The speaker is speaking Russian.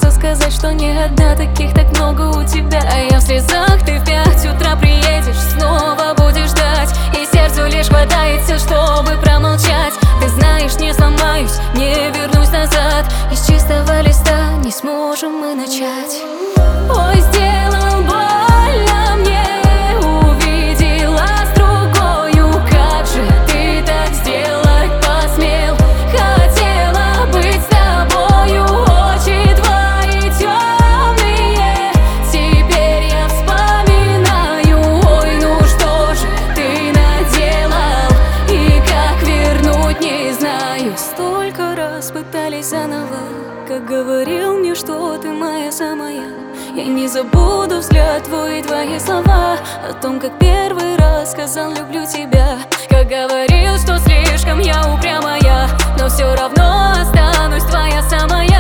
хочется сказать, что не одна, таких так много у тебя. А я в слезах, ты в 5 утра приедешь, снова будешь ждать, и сердцу лишь хватает сил, чтобы промолчать. Ты знаешь, не сломаюсь, не вернусь назад, и с чистого листа не сможем мы начать. Ой, сделал больно мне, увидела с другою, как же ты так сделать посмел? Хотела быть с тобою, очи твои темные, теперь я вспоминаю. Ой, ну что же ты наделал, и как вернуть не знаю. Столько раз пытались заново, как говорил мне, что ты моя самая. Я не забуду взгляд твой и твои слова о том, как первый раз сказал люблю тебя. Как говорил, что слишком я упрямая, но все равно останусь твоя самая.